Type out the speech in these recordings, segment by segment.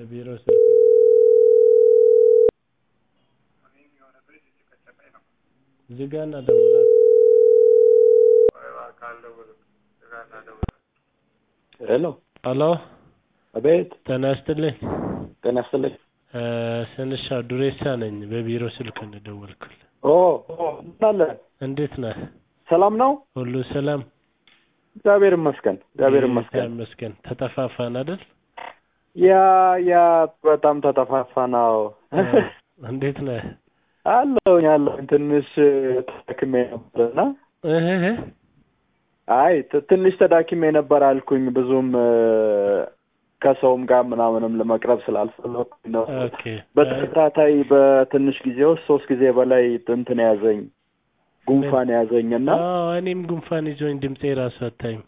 በቢሮ ስልክ ዝጋና ደውላ ሄሎ አቤት ጤና ይስጥልኝ ስንሻ ዱሬሳ ነኝ በቢሮ ስልክ ነው ደወልኩልህ አለ እንዴት ነህ ሰላም ነው ሁሉ ሰላም እግዚአብሔር ይመስገን ተጠፋፋን አይደል ያ በጣም ተጠፋፋናው እንዴት ነህ አለሁ ትንሽ ተዳክሜ ነበርና አይ ትንሽ ተዳክሜ ነበር አልኩኝ ብዙም ከሰውም ጋር ምናምንም ለመቅረብ ስላልፈለኩኝ ነው ኦኬ በተከታታይ በትንሽ ጊዜ ውስጥ 3 ጊዜ በላይ እንትን ያዘኝ ጉንፋን ያዘኝና እኔም ጉንፋን ይዞኝ ድምጼ ራስ አታይም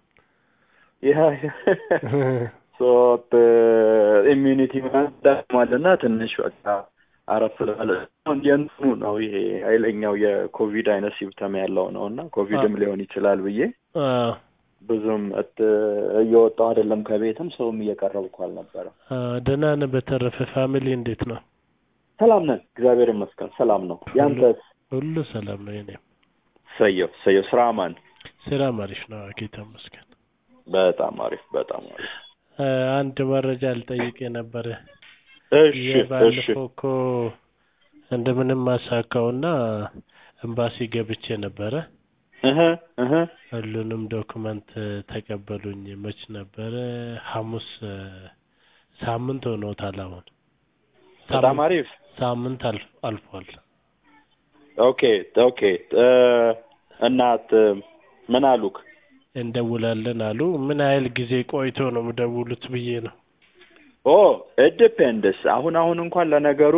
ሶት ኢሚዩኒቲ ማለት ትንሽ በቃ አረፍ ለማለት ነው ይሄ ኃይለኛው የኮቪድ አይነት ሲምፕተም ያለው ነውና ኮቪድም ሊሆን ይችላል ብዬ ብዙም እየወጣሁ አይደለም ከቤትም ሰውም እየቀረብኩ አልነበረም ደህና ነህ በተረፈ ፋሚሊ እንዴት ነው ሰላም ነን እግዚአብሔር ይመስገን ሰላም ነው ያንተስ ሁሉ ሰላም ነው የኔ ሰየው ስራማን ስራ ማሪፍ ነው ጌታ ይመስገን በጣም አሪፍ አንድ መረጃ ልጠይቅ ነበር እሺ ባለፈው እንደምንም ማሳካውና ኤምባሲ ገብቼ ነበር ሁሉንም ዶክመንት ተቀበሉኝ መች ነበር ሐሙስ ሳምንት ሆኖታል አሁን በጣም አሪፍ ሳምንት አልፏል ኦኬ እናት ምን አሉክ እንደውላለን አሉ ምን ያህል ጊዜ ቆይቶ ነው የምደውሉት ብዬ ነው it depends አሁን እንኳን ለነገሩ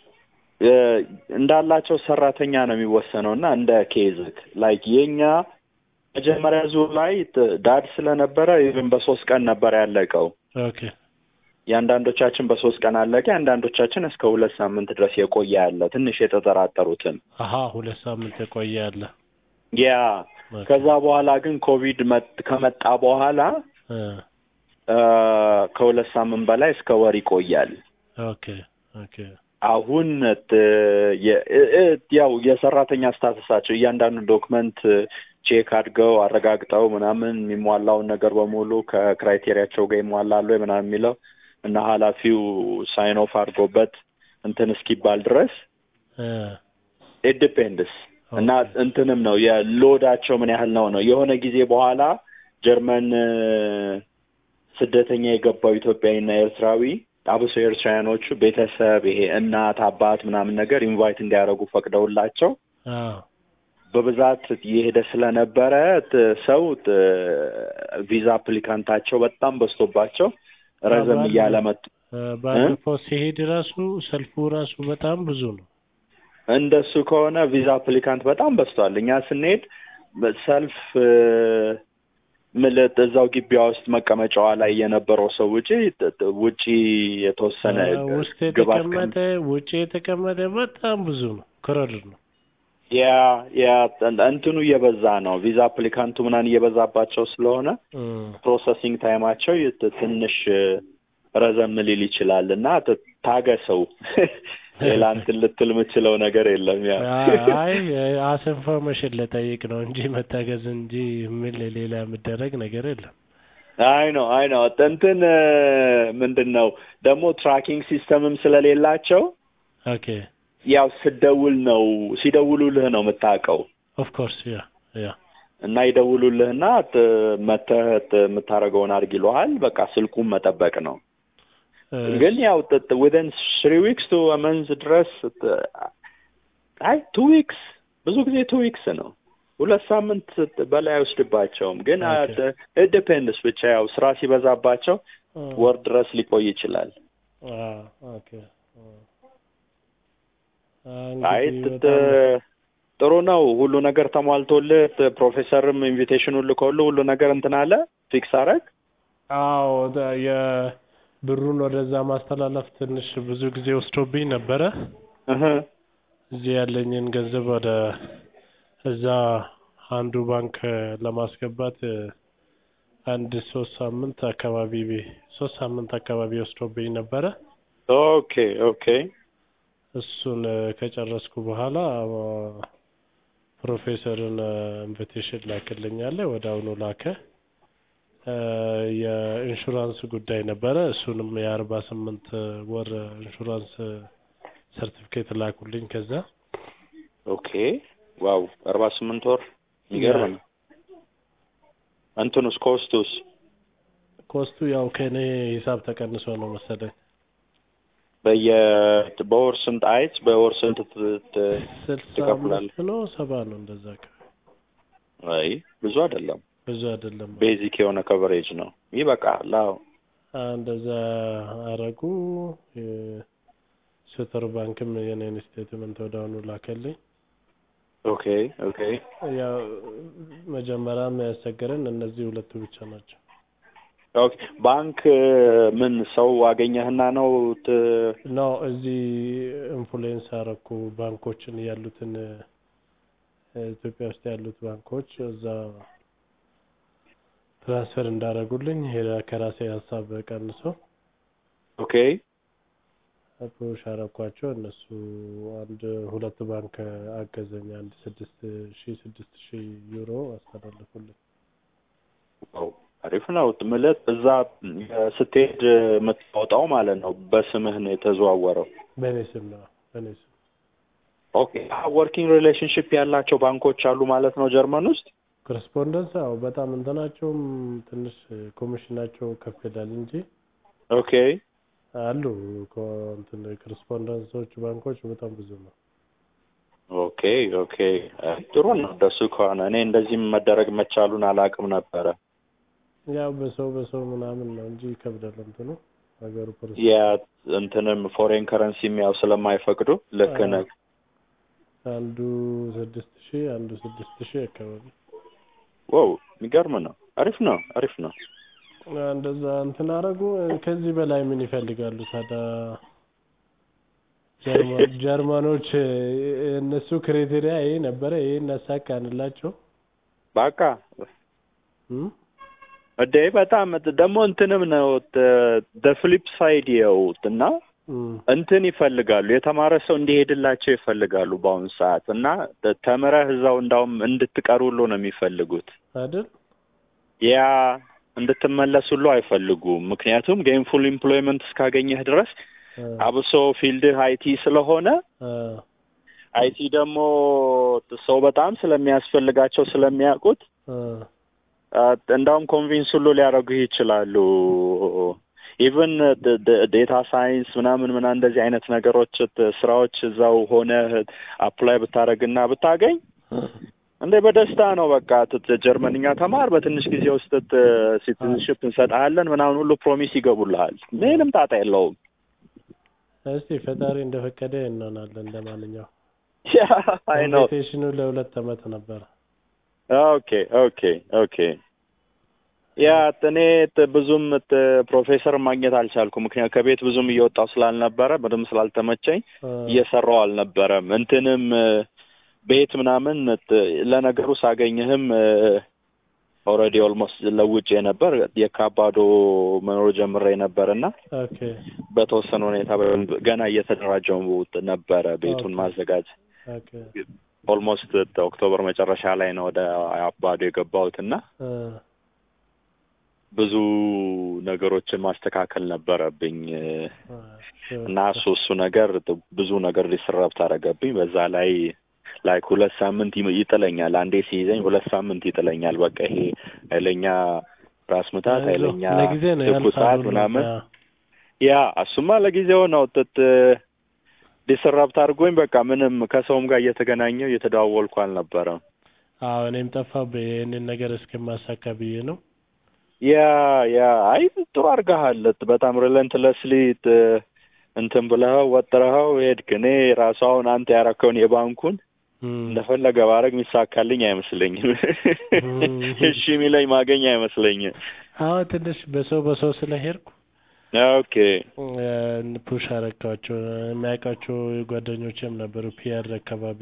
እንዳላቸው ሰራተኛ ነው የሚወሰነውና እንደ ኬዝክ ላይክ የኛ መጀመሪያ ዙር ላይ ዳድ ስለነበረ even በ3 ቀን ነበር ያለቀው ኦኬ ያንዳንዶቻችን በ3 ቀን አለቀ ያንዳንዶቻችን እስከ 2 ሳምንት ድረስ የቆየ ያለ ትንሽ የተጠራጠሩትን 2 ሳምንት የቆየ ያለ ያ ከዛ በኋላ ግን ኮቪድ ከመጣ በኋላ ከ2 ሳምንት በላይ እስከ ወር ይቆያል ኦኬ አሁን ያው የሰራተኛ ስታተሳቸው እያንዳንዱ ዶክመንት ቼክ አድርገው አረጋግጠው ምናምን የሚሟላውን ነገር በሙሉ ከክራይቴሪያቸው ጋር ይሟላሉ ምናምን የሚለው እና ኃላፊው ሳይን ኦፍ አድርጎበት እንትን እስኪባል ድረስ it depends እና እንትንም ነው የሎዳቸው ምን ያህል ነው የሆነ ጊዜ በኋላ ጀርመን ስደተኛ የገባው ኢትዮጵያዊና ኤርትራዊ አብሶ ኤርትራውያኖቹ ቤተሰብ ይሄ እናት አባት ምናምን ነገር ኢንቫይት እንዲያደርጉ ፈቅደውላቸው በብዛት የሄደ ስለነበረ ሰው ቪዛ አፕሊካንታቸው በጣም በዝቶባቸው ረዘም እያለ መጡ ባለፈው ሲሄድ ራሱ ሰልፉ ራሱ በጣም ብዙ ነው እንደሱ ከሆነ ቪዛ አፕሊካንት በጣም በዝቷል እኛ ስንሄድ ሰልፍ ማለት እዛው ግቢያ ውስጥ መቀመጫዋ ላይ የነበረው ሰው ውጪ የተወሰነ ውስጥ የተቀመጠ በጣም ብዙ ነው ክራውድ ነው ያ እንትኑ እየበዛ ነው ቪዛ አፕሊካንቱ ምናን እየበዛባቸው ስለሆነ ፕሮሰሲንግ ታይማቸው ትንሽ ረዘም ሊል ይችላልና ታገሰው ሌላንት ልትል የምችለው ነገር የለም ኢንፎርሜሽን ለጠይቅ ነው እንጂ መታገዝ እንጂ ምን ሌላ የሚደረግ ነገር የለም አይ ነው እንትን ምንድነው ደግሞ ትራኪንግ ሲስተምም ስለሌላቸው ኦኬ ያው ሲደውሉልህ ነው የምታውቀው ኦፍ ኮርስ ያ እና ይደውሉልህና የምታረገውን አድርግ ይሉሃል በቃ ስልኩን መጠበቅ ነው ግን ያው within 3 weeks to a month ድረስ 2 weeks ብዙ ጊዜ 2 weeks ነው 2 ሳምንት በላይ ወስድባቸውም ግን it depends ብቻ ያው ስራ ሲበዛባቸው ወር ድረስ ሊቆይ ይችላል ኦኬ ጥሩ ነው ሁሉ ነገር ተሟልቶልህ ፕሮፌሰርም ኢንቪቴሽኑን ልኮልህ ሁሉ ነገር እንትን አለ ፊክስ አረግ ብሩን ወደዛ ማስተላለፍ ትንሽ ብዙ ጊዜ ወስዶብኝ ነበር እዚህ ያለኝን ገንዘብ ወደ እዛ አንዱ ባንክ ለማስገባት አንድ 3 ሳምንት አካባቢ ወስዶብኝ ነበር ኦኬ ኦኬ እሱን ከጨረስኩ በኋላ ፕሮፌሰርን ኢንቪቴሽን ላክልኛለ። ወደ አሁኑ ላከ። የኢንሹራንስ ጉዳይ ነበረ። እሱንም የ48 ወር ኢንሹራንስ ሰርቲፊኬት ላኩልኝ። ከዛ ኦኬ ዋው 48 ወር ይገርም ነው። እንትኑስ ኮስቱ ያው ከኔ ሂሳብ ተቀንሶ ነው መሰለኝ። በወር ስንት አይት በወር ስንት ትከፍላለህ? ነው 70 ነው እንደዛ። አይ ብዙ አይደለም። ቤዚክ የሆነ ከቨሬጅ ነው። ይበቃል። አዎ እንደዛ አረጉ። ሴተር ባንክም የኔን ስቴትመንት ወዳውኑ ላከልኝ። ኦኬ ያው መጀመሪያም ያስቸገረን እነዚህ ሁለቱ ብቻ ናቸው። ኦኬ ባንክ ምን ሰው አገኘህና ነው ነው እዚህ ኢንፍሉዌንስ አረኩ ባንኮችን ያሉትን ኢትዮጵያ ውስጥ ያሉት ባንኮች እዛ ትራንስፈር እንዳረጉልኝ ከራሴ ሀሳብ ቀንሶ ኦኬ አፕሮች አረኳቸው። እነሱ ሁለት ባንክ አገዘኝ። 6000 ዩሮ አስተላለፉልኝ። አሪፍ ነው። ማለት እዛ ስትሄድ የምትወጣው ማለት ነው በስምህ ነው የተዘዋወረው? በኔ ስም ነው። ኦኬ ወርኪንግ ሪሌሽንሺፕ ያላቸው ባንኮች አሉ ማለት ነው ጀርመን ውስጥ? ኮረስፖንደንስ በጣም እንትናቸውም ትንሽ ኮሚሽናቸው ከፍ ይላል እንጂ ኦኬ አሉ ኮረስፖንደንሶች ባንኮች በጣም ብዙ ነው። ኦኬ ጥሩ ነው። ደሱ ከሆነ እኔ እንደዚህ መደረግ መቻሉን አላውቅም ነበረ። ያው በሰው ምናምን ነው እንጂ ይከብዳል እንትኑ ሀገሩ ያ እንትንም ፎሬን ከረንሲ የሚያው ስለማይፈቅዱ ልክ ነህ። አንዱ 6000 አንዱ 6000 አካባቢ። ዋው የሚገርም ነው። አሪፍ ነው። እንደዛ እንትን አረጉ። ከዚህ በላይ ምን ይፈልጋሉ ታዲያ? ጀርመኖች እነሱ ክራይቴሪያ ይሄ ነበረ። ይሄን አሳካንላቸው በቃ በጣም ደግሞ እንትንም ነው ፍሊፕ ሳይድ እና እንትን ይፈልጋሉ። የተማረ ሰው እንዲሄድላቸው ይፈልጋሉ በአሁን ሰዓት እና ተምረህ እዛው እንዳውም እንድትቀሩሉ ነው የሚፈልጉት አይደል? ያ እንድትመለሱሉ አይፈልጉም። ምክንያቱም ጌምፉል ኤምፕሎይመንት እስካገኘህ ድረስ አብሶ ፊልድ አይቲ ስለሆነ አይቲ ደግሞ ሰው በጣም ስለሚያስፈልጋቸው ስለሚያውቁት እንዳውም ኮንቪንስ ሁሉ ሊያደርጉህ ይችላሉ። ኢቭን ዴታ ሳይንስ ምናምን እንደዚህ አይነት ነገሮች ስራዎች እዛው ሆነ አፕላይ ብታረግና ብታገኝ እንደ በደስታ ነው። በቃ ጀርመንኛ ተማር፣ በትንሽ ጊዜ ውስጥ ሲቲዝንሺፕ እንሰጣለን ምናምን ሁሉ ፕሮሚስ ይገቡልሃል። ምንም ጣጣ የለውም። እስቲ ፈጣሪ እንደፈቀደ እንሆናለን። ለማንኛውም አይ ነው ኢንቪቴሽኑ ለ2 አመት ነበር። ኦኬ ያ እኔ ብዙም ፕሮፌሰር ማግኘት አልቻልኩም። ምክንያቱም ከቤት ብዙም እየወጣው ስላልነበረ ምንም ስላልተመቸኝ እየሰራው አልነበረም። እንትንም ቤት ምናምን ለነገሩ ሳገኝህም ኦሬዲ ኦልሞስት ለውጭ ነበር የካባዶ መኖር ጀምሬ ነበርና ኦኬ በተወሰነ ሁኔታ ገና እየተደራጀው ነበር ቤቱን ማዘጋጅ። ኦኬ ኦልሞስት ኦክቶበር መጨረሻ ላይ ነው ወደ አባዶ የገባሁትና ብዙ ነገሮችን ማስተካከል ነበረብኝ እና እሱ ነገር ብዙ ነገር ሊሰራብ ታረገብኝ። በዛ ላይ 2 ሳምንት ይጥለኛል። አንዴ ሲይዘኝ 2 ሳምንት ይጥለኛል። በቃ ይሄ ኃይለኛ ራስ ምታት ኃይለኛ ትኩሳት ምናምን ያ እሱማ ለጊዜው ነው ዲስራፕት አድርጎኝ በቃ ምንም ከሰውም ጋር እየተገናኘው እየተደዋወልኩ አልነበረም። እኔም ጠፋብኝ ይሄንን ነገር እስከማሳካ ብዬ ነው። ያ አይ ጥሩ አድርገሃል። በጣም ሪለንትለስሊ እንትን ብለኸው ወጥረኸው ሄድክ። እኔ ራሱ አሁን አንተ ያረከውን የባንኩን እንደፈለገ ባረግ የሚሳካልኝ አይመስለኝም። እሺ የሚለኝ ማገኝ አይመስለኝም። ትንሽ በሰው ስለሄድኩ ኦኬ ፑሽ አረካቸው። የሚያውቃቸው ጓደኞችም ነበሩ ፒአር አካባቢ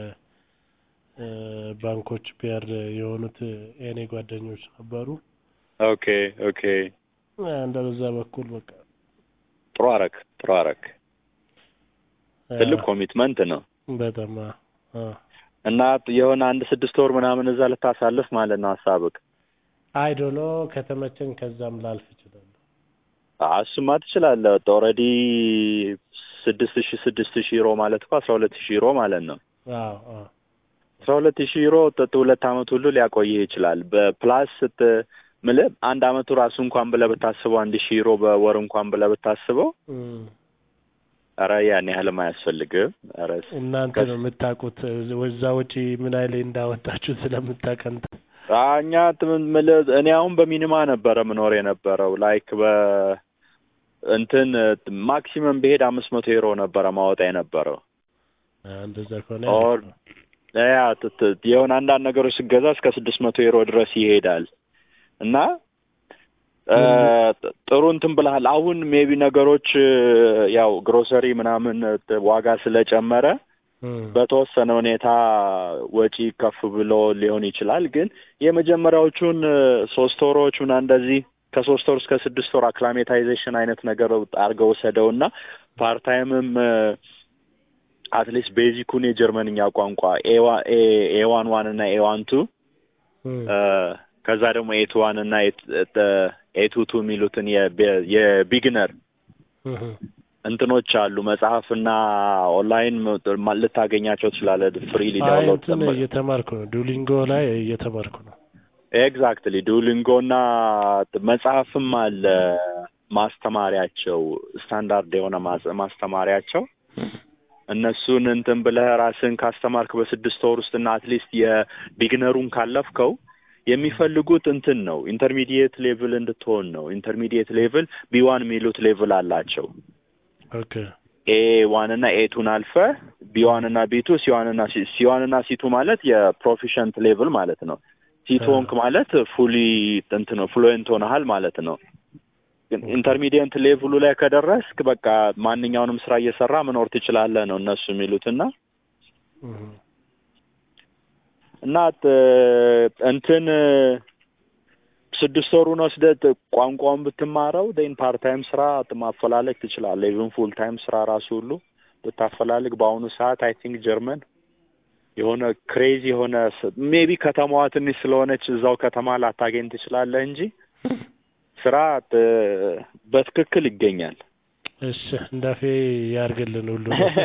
ባንኮች ፒአር የሆኑት የኔ ጓደኞች ነበሩ። ኦኬ እንደዛ በኩል በቃ ጥሩ አረክ ትልቅ ኮሚትመንት ነው በጣም እና የሆነ 1-6 ወር ምናምን እዛ ልታሳልፍ ማለት ነው ሐሳብክ አይ ዶንት ኖ ከተመቸን ከዛም ላልፍ ይችላል እሱማ ትችላለህ ኦልሬዲ 6000 ዩሮ ማለት እኮ 12000 ዩሮ ማለት ነው አዎ 12000 ዩሮ 2 አመት ሁሉ ሊያቆይህ ይችላል በፕላስ ማለት አንድ አመቱ ራሱ እንኳን ብለህ ብታስበው 1000 ዩሮ በወር እንኳን ብለህ ብታስበው አረ ያኔ ያህል ማያስፈልግም አረ እናንተ ነው የምታውቁት ወጪ ምን አይል እንዳወጣችሁ ስለምታቀንት እኛ እኔ አሁን በሚኒማ ነበር ምኖር የነበረው ላይክ እንትን ማክሲመም በሄድ 500 ዩሮ ነበር ማውጣት የነበረው እንደዛ ከሆነ የሆነ አንዳንድ ነገሮች ሲገዛ እስከ 600 ዩሮ ድረስ ይሄዳል እና ጥሩ እንትን ብለሃል አሁን ሜቢ ነገሮች ያው ግሮሰሪ ምናምን ዋጋ ስለጨመረ በተወሰነ ሁኔታ ወጪ ከፍ ብሎ ሊሆን ይችላል ግን የመጀመሪያዎቹን 3 ወሮች እና እንደዚህ ከ3 ወር እስከ 6 ወር አክላሜታይዜሽን አይነት ነገር አድርገው ወሰደውና ፓርት ታይምም አትሊስት ቤዚኩን የጀርመንኛ ቋንቋ A11 እና A12 ከዛ ደግሞ A21 እና A22 የሚሉትን የቢግነር እንትኖች አሉ መጽሐፍና ኦንላይን ልታገኛቸው ትችላለህ ፍሪሊ ዳውንሎድ እየተማርኩ ነው ዱሊንጎ ላይ እየተማርኩ ነው ኤግዛክትሊ ዱሊንጎና መጽሐፍም አለ ማስተማሪያቸው ስታንዳርድ የሆነ ማስተማሪያቸው እነሱን እንትን ብለህ ራስን ካስተማርክ በ6 ወር ውስጥና አትሊስት የቢግነሩን ካለፍከው የሚፈልጉት እንትን ነው ኢንተርሚዲየት ሌቭል እንድትሆን ነው ኢንተርሚዲየት ሌቭል B1 የሚሉት ሌቭል አላቸው ኦኬ A1 እና A2 አልፈ B1 እና B2 C1 እና C1 እና C2 ማለት የፕሮፊሸንት ሌቭል ማለት ነው C2 ማለት ፉሊ እንትን ነው ፍሉዌንት ሆነሃል ማለት ነው ግን ኢንተርሚዲየት ሌቭሉ ላይ ከደረስክ በቃ ማንኛውንም ስራ እየሰራ መኖር ትችላለህ ነው እነሱ የሚሉትና እና እንትን 6 ወሩን ወስደህ ቋንቋውን ብትማረው ደን ፓርት ታይም ስራ ማፈላለግ ትችላለህ ኢቭን ፉል ታይም ስራ ራሱ ሁሉ ብታፈላልግ በአሁኑ ሰዓት አይ ቲንክ ጀርመን የሆነ ክሬዚ የሆነ ሜቢ ከተማዋ ትንሽ ስለሆነች እዛው ከተማ ላታገኝ ትችላለህ እንጂ ስራ በትክክል ይገኛል እሺ እንዳፌ ያርግልን ሁሉ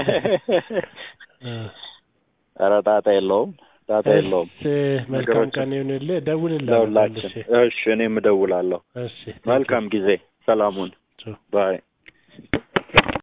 አራጣጣ የለውም መልካም ቀን ይሁንልህ ደውልልኝ እሺ እኔም እደውላለሁ እሺ መልካም ጊዜ ሰላሙን ባይ